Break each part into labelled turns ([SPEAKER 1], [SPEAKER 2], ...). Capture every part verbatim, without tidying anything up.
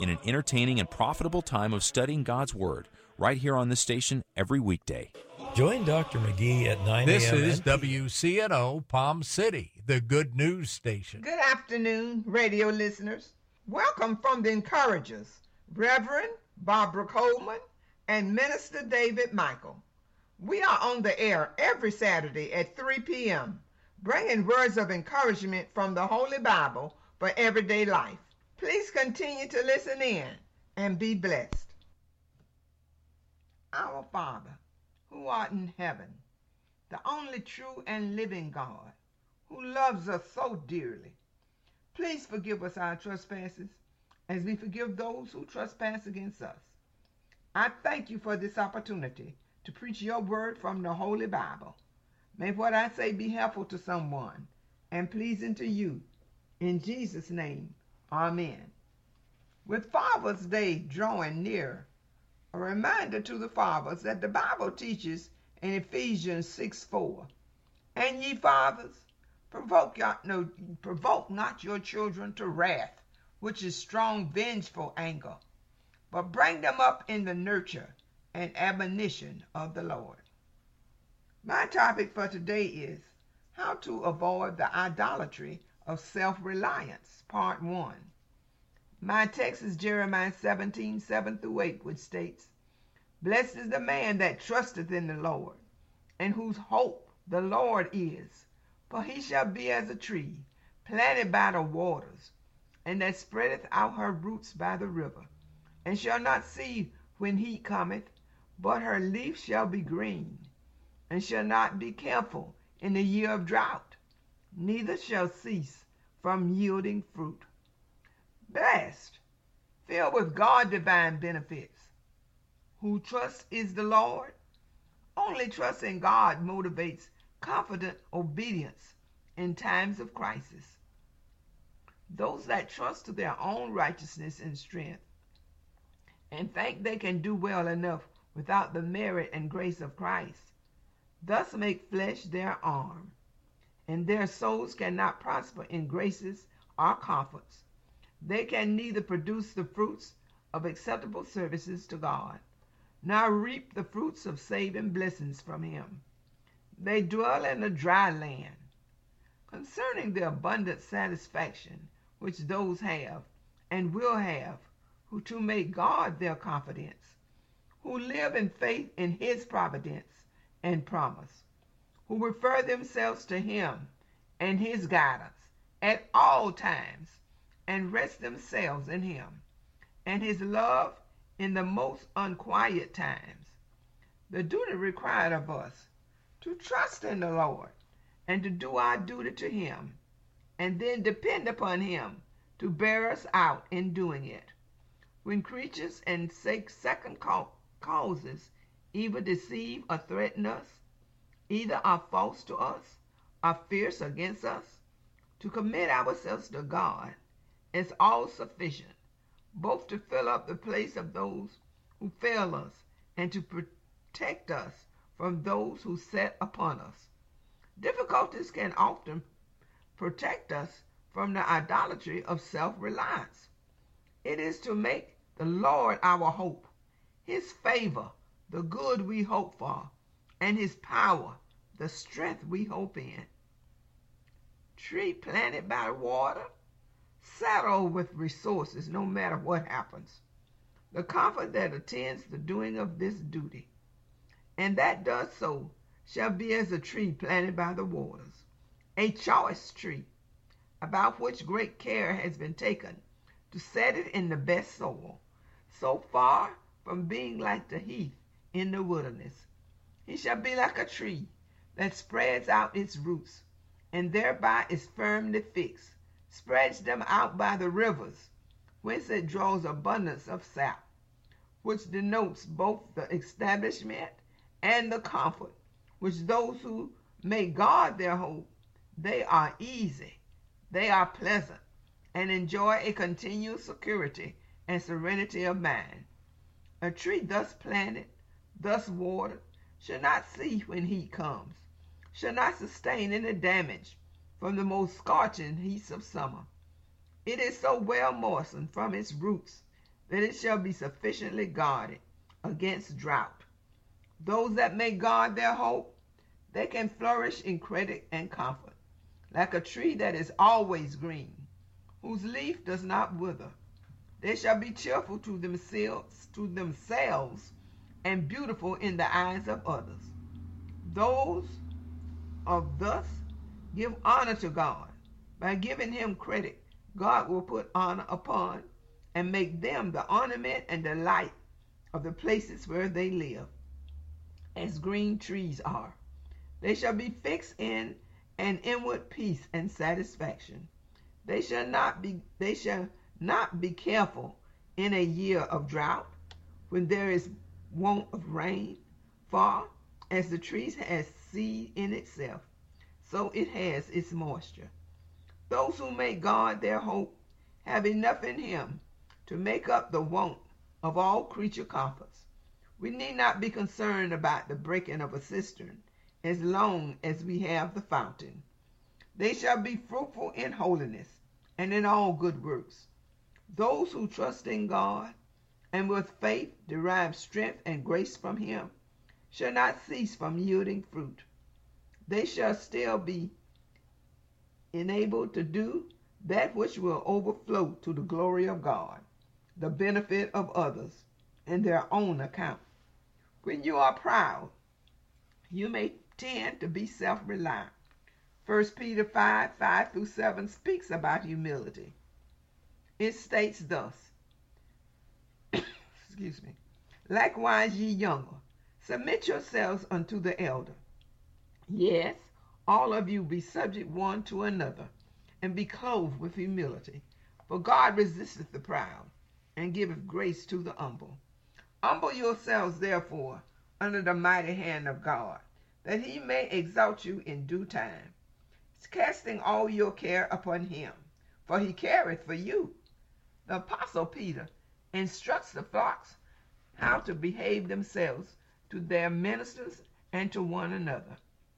[SPEAKER 1] in an entertaining and profitable time of studying God's Word, right here on this station every weekday.
[SPEAKER 2] Join Doctor McGee at nine a.m.
[SPEAKER 3] This is W C N O Palm City, the Good News Station.
[SPEAKER 4] Good afternoon, radio listeners. Welcome from the Encouragers, Reverend Barbara Coleman and Minister David Michael. We are on the air every Saturday at three p.m., bringing words of encouragement from the Holy Bible for everyday life. Please continue to listen in and be blessed. Our Father, who art in heaven, the only true and living God, who loves us so dearly, please forgive us our trespasses as we forgive those who trespass against us. I thank you for this opportunity to preach your word from the Holy Bible. May what I say be helpful to someone and pleasing to you. In Jesus' name, amen. With Father's Day drawing near, a reminder to the fathers that the Bible teaches in Ephesians six four, and ye fathers, provoke, your, no, provoke not your children to wrath, which is strong vengeful anger, but bring them up in the nurture and admonition of the Lord. My topic for today is how to avoid the idolatry of self-reliance, part one. My text is Jeremiah seventeen, seven through eight, which states, Blessed is the man that trusteth in the Lord, and whose hope the Lord is. For he shall be as a tree planted by the waters, and that spreadeth out her roots by the river, and shall not see when heat cometh, but her leaf shall be green, and shall not be careful in the year of drought, neither shall cease from yielding fruit. Blessed, filled with God's divine benefits. Who trusts is the Lord? Only trust in God motivates confident obedience in times of crisis. Those that trust to their own righteousness and strength and think they can do well enough without the merit and grace of Christ, thus make flesh their arm, and their souls cannot prosper in graces or comforts. They can neither produce the fruits of acceptable services to God, nor reap the fruits of saving blessings from him. They dwell in a dry land. Concerning the abundant satisfaction which those have and will have who to make God their confidence, who live in faith in his providence and promise, who refer themselves to him and his guidance at all times, and rest themselves in him and his love in the most unquiet times. The duty required of us to trust in the Lord and to do our duty to him, and then depend upon him to bear us out in doing it. When creatures and second causes either deceive or threaten us, either are false to us, are fierce against us, to commit ourselves to God is all sufficient, both to fill up the place of those who fail us and to protect us from those who set upon us. Difficulties can often protect us from the idolatry of self-reliance. It is to make the Lord our hope, his favor the good we hope for, and his power the strength we hope in. Tree planted by water, settled with resources no matter what happens. The comfort that attends the doing of this duty, and that does so, shall be as a tree planted by the waters, a choice tree, about which great care has been taken to set it in the best soil, so far from being like the heath in the wilderness. He shall be like a tree that spreads out its roots, and thereby is firmly fixed, spreads them out by the rivers, whence it draws abundance of sap, which denotes both the establishment and the comfort, which those who make God their hope, they are easy, they are pleasant, and enjoy a continual security and serenity of mind. A tree thus planted, thus watered, should not see when heat comes, should not sustain any damage from the most scorching heats of summer. It is so well moistened from its roots that it shall be sufficiently guarded against drought. Those that may guard their hope, they can flourish in credit and comfort, like a tree that is always green, whose leaf does not wither. They shall be cheerful to themselves, to themselves and beautiful in the eyes of others. Those of thus give honor to God. By giving him credit, God will put honor upon and make them the ornament and delight of the places where they live, as green trees are. They shall be fixed in an inward peace and satisfaction. They shall not be they shall not be careful in a year of drought, when there is want of rain. For as the tree has seed in itself, so it has its moisture. Those who make God their hope have enough in him to make up the want of all creature comforts. We need not be concerned about the breaking of a cistern, as long as we have the fountain. They shall be fruitful in holiness and in all good works. Those who trust in God and with faith derive strength and grace from him shall not cease from yielding fruit. They shall still be enabled to do that which will overflow to the glory of God, the benefit of others, and their own account. When you are proud, you may tend to be self-reliant. First Peter five, five through seven speaks about humility. It states thus, excuse me, likewise ye younger, submit yourselves unto the elder. Yes, all of you be subject one to another, and be clothed with humility. For God resisteth the proud, and giveth grace to the humble. Humble yourselves therefore under the mighty hand of God, that he may exalt you in due time, casting all your care upon him, for he careth for you. The Apostle Peter instructs the flocks how to behave themselves to their ministers and to one another.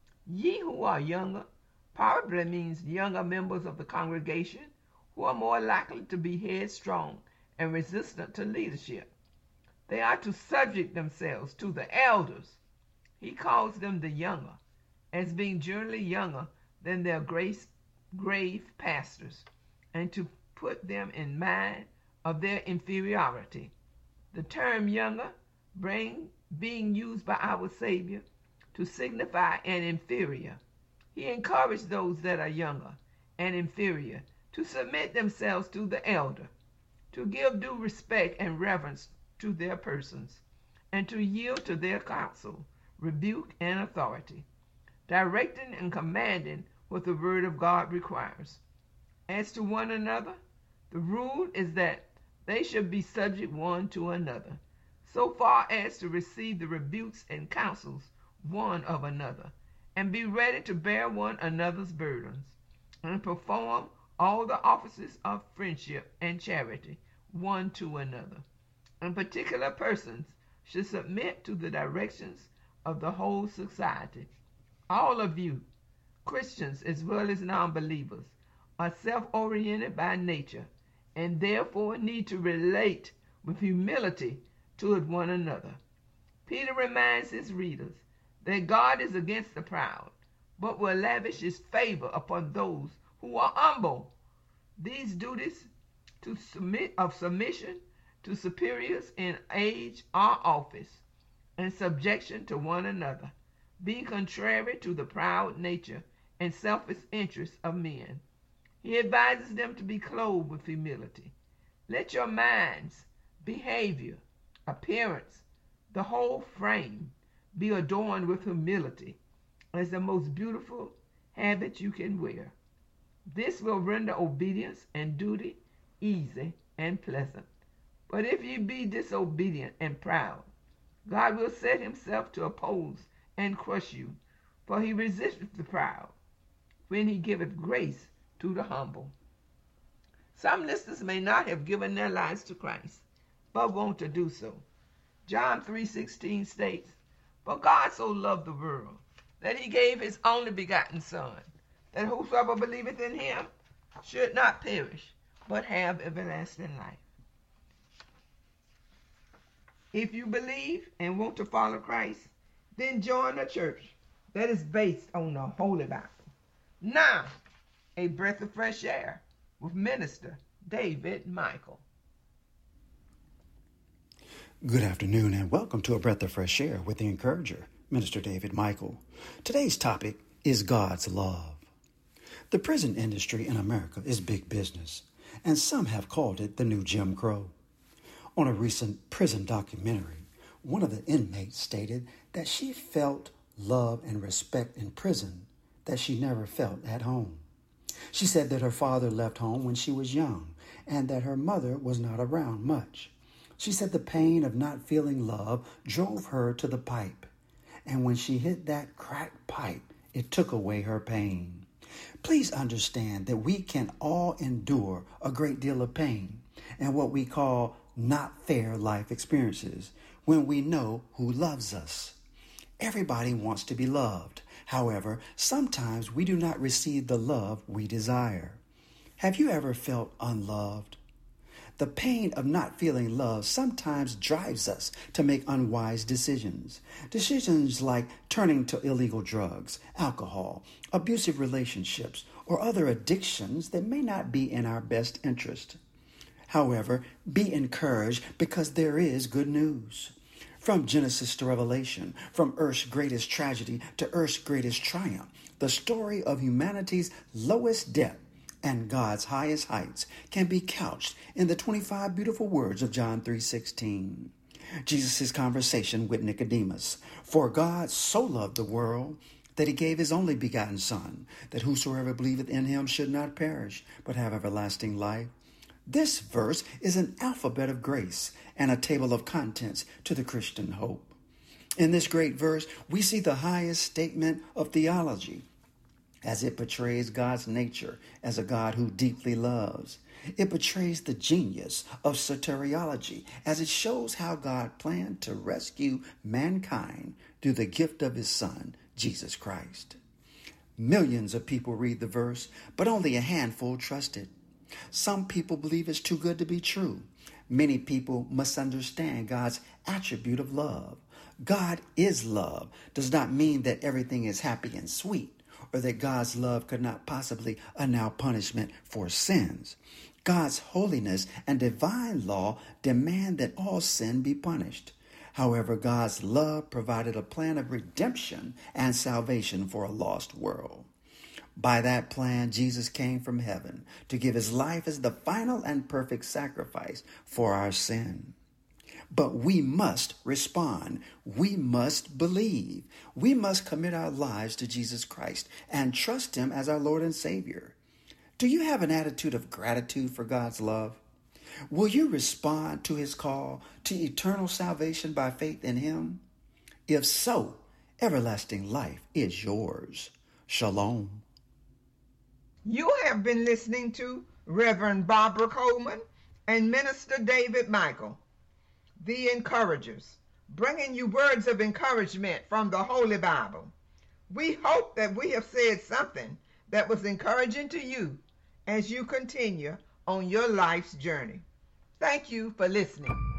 [SPEAKER 4] Ye who are younger probably means younger members of the congregation who are more likely to be headstrong and resistant to leadership. They are to subject themselves to the elders. He calls them the younger, as being generally younger than their grace, grave pastors, and to put them in mind of their inferiority. The term younger bring, being used by our Savior to signify an inferior. He encouraged those that are younger and inferior to submit themselves to the elder, to give due respect and reverence to their persons, and to yield to their counsel, rebuke, and authority, directing and commanding what the word of God requires. As to one another, the rule is that they should be subject one to another, so far as to receive the rebukes and counsels one of another, and be ready to bear one another's burdens, and perform all the offices of friendship and charity one to another. And particular persons should submit to the directions of the whole society. All of you, Christians as well as non-believers, are self-oriented by nature, and therefore need to relate with humility toward one another. Peter reminds his readers that God is against the proud, but will lavish his favor upon those who are humble. These duties to submit of submission to superiors in age or office, and subjection to one another, being contrary to the proud nature and selfish interests of men. He advises them to be clothed with humility. Let your minds, behavior, appearance, the whole frame be adorned with humility as the most beautiful habit you can wear. This will render obedience and duty easy and pleasant. But if ye be disobedient and proud, God will set himself to oppose and crush you, for he resisteth the proud, when he giveth grace to the humble. Some listeners may not have given their lives to Christ, but want to do so. John three sixteen states, "For God so loved the world, that he gave his only begotten Son, that whosoever believeth in him should not perish, but have everlasting life." If you believe and want to follow Christ, then join a church that is based on the Holy Bible. Now, a breath of fresh air with Minister David Michael.
[SPEAKER 5] Good afternoon and welcome to A Breath of Fresh Air with the Encourager, Minister David Michael. Today's topic is God's love. The prison industry in America is big business, and some have called it the new Jim Crow. On a recent prison documentary, one of the inmates stated that she felt love and respect in prison that she never felt at home. She said that her father left home when she was young and that her mother was not around much. She said the pain of not feeling love drove her to the pipe, and when she hit that cracked pipe, it took away her pain. Please understand that we can all endure a great deal of pain and what we call not fair life experiences when we know who loves us. Everybody wants to be loved. However, sometimes we do not receive the love we desire. Have you ever felt unloved? The pain of not feeling love sometimes drives us to make unwise decisions. Decisions like turning to illegal drugs, alcohol, abusive relationships, or other addictions that may not be in our best interest. However, be encouraged because there is good news. From Genesis to Revelation, from Earth's greatest tragedy to Earth's greatest triumph, the story of humanity's lowest depth and God's highest heights can be couched in the twenty-five beautiful words of John three sixteen. Jesus' conversation with Nicodemus. For God so loved the world that he gave his only begotten Son, that whosoever believeth in him should not perish, but have everlasting life. This verse is an alphabet of grace and a table of contents to the Christian hope. In this great verse, we see the highest statement of theology, as it portrays God's nature as a God who deeply loves. It portrays the genius of soteriology, as it shows how God planned to rescue mankind through the gift of his Son, Jesus Christ. Millions of people read the verse, but only a handful trust it. Some people believe it's too good to be true. Many people misunderstand God's attribute of love. God is love does not mean that everything is happy and sweet, or that God's love could not possibly annul punishment for sins. God's holiness and divine law demand that all sin be punished. However, God's love provided a plan of redemption and salvation for a lost world. By that plan, Jesus came from heaven to give his life as the final and perfect sacrifice for our sin. But we must respond. We must believe. We must commit our lives to Jesus Christ and trust him as our Lord and Savior. Do you have an attitude of gratitude for God's love? Will you respond to his call to eternal salvation by faith in him? If so, everlasting life is yours. Shalom.
[SPEAKER 4] You have been listening to Reverend Barbara Coleman and Minister David Michael, the Encouragers, bringing you words of encouragement from the Holy Bible. We hope that we have said something that was encouraging to you as you continue on your life's journey. Thank you for listening.